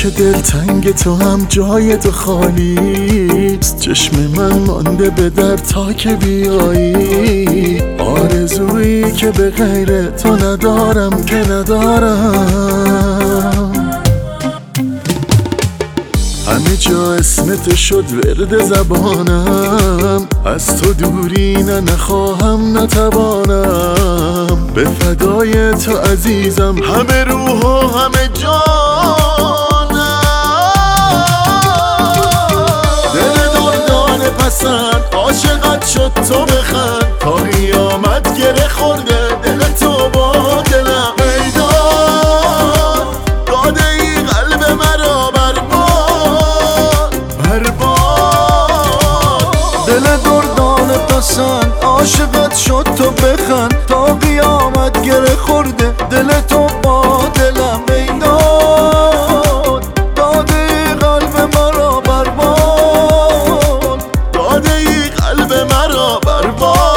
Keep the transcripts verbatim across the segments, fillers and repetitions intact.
که دلتنگ تو هم جای تو خالیست. چشم من مانده به در تا که بیایی، آرزویی که به غیر تو ندارم که ندارم. همه جا اسم تو شد ورد زبانم، از تو دوری نه نخواهم نتوانم. به فدای تو عزیزم همه روح و همه جانم. دل دردان پسند عاشقت شد تو بخند، تا قیامت گره خورده دل تو با دلم. میدان داده ای قلب مرا برباد برباد. دل دردان پسند عاشقت شد تو بخند، تا قیامت گره خورده دل تو با دلم. میدان داده ای قلب مرا برباد، داده ای قلب مرا برباد.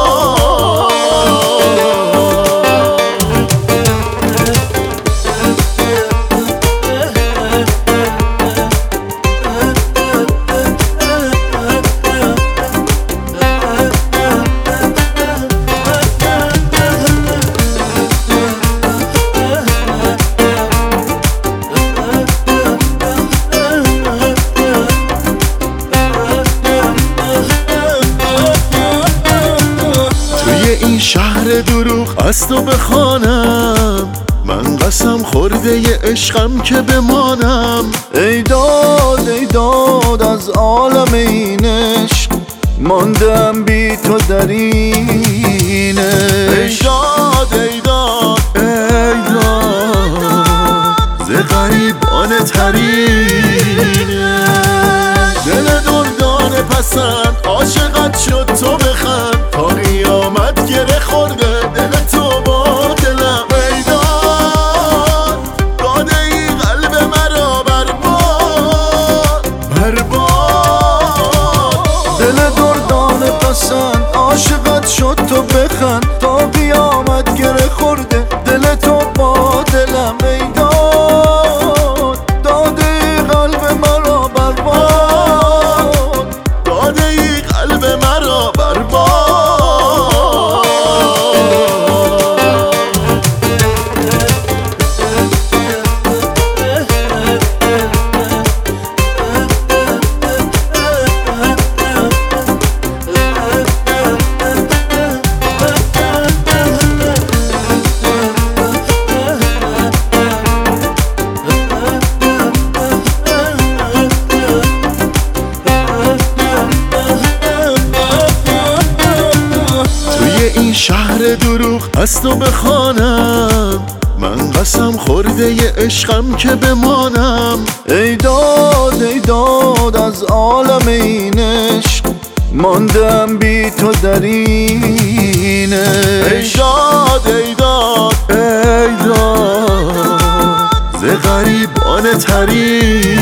این شهر دروغ از تو بخوانم، من قسم خورده ی عشقم که بمانم. ای داد ای داد از عالم این عشق، ماندم بی تو در این عشق. ای داد ای داد ای داد ز غریبان ترینه. دل دردان پسند عاشقت شد تو بخند، تا قیامت گره خورده دل تو با دلم. میدان داده ای قلب مرا برباد برباد. دل دردان پسند عاشقت شد تو بخند، تا قیامت گره خورده دل تو با دلم. میدان داده ای قلب مرا برباد، داده ای قلب مرا برباد. این شهر دروغ از تو بخوانم، من قسم خورده ی عشقم که بمانم. ای داد ای داد از عالم این عشق، ماندم بی تو در این عشق. ای داد ای داد ای داد ز غریبان ترین